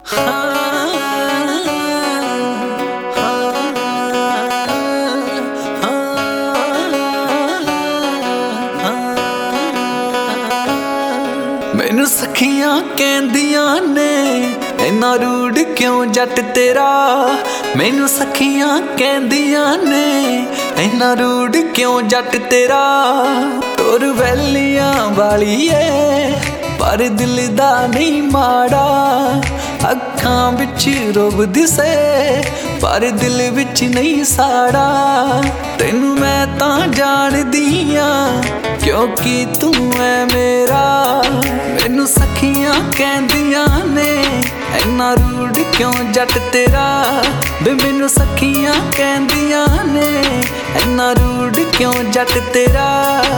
मैनू सखियां कहंदियां ने इन्ना रूड क्यों जट तेरा। मैनू सखियां कहंदियां ने इन्ना रूड क्यों जट तेरा। तुर वैलियां वाली है पर दिल दा नहीं माड़ा। अखां विच रोब दिसे पर दिल विच नहीं साड़ा। तैनू मैं तां जानदी आं क्योंकि तू है मेरा। मैनू सखियां कहंदियां ने इन्ना रूड क्यों जट तेरा। वे मैनू सखियां कहंदियां ने इन्ना रूड क्यों जट तेरा।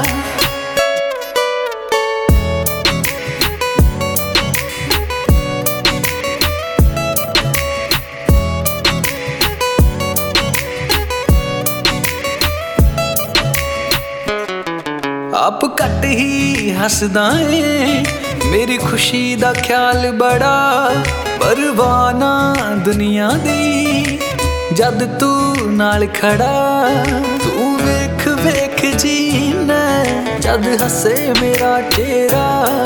आप घट ही हसदा है मेरी खुशी दा ख्याल बड़ा। परवाना दुनिया दी जद तू नाल खड़ा। तू वेख वेख जीना जद हसे मेरा चेहरा।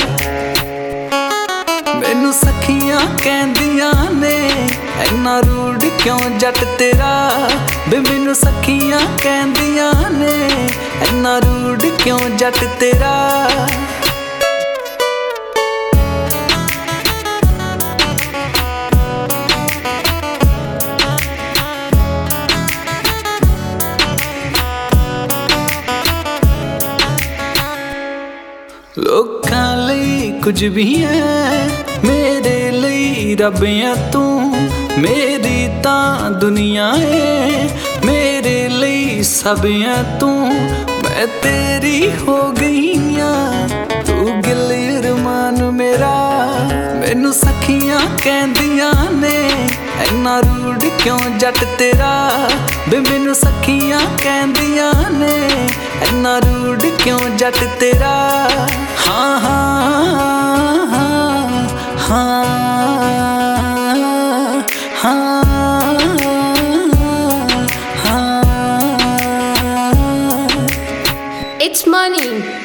मैनू सखियां कहंदियां ने इन्ना रूड क्यों जट तेरा। वे मैनू सखियां कहंदियां ने इन्ना रूड क्यों जट तेरा। लोकां लई कुछ भी है मेरे लई रब है तू। मेरी तां दुनिया है मेरे लई सब है तू। मैं तेरी हो गई हां तू गिल अरमान मेरा। मैनू सखियां कहंदियां ने इन्ना रूड क्यों जट तेरा। वे मैनू सखियां कहंदियां ने इन्ना रूड क्यों जट तेरा। हाँ हाँ हाँ हाँ हाँ। It's money.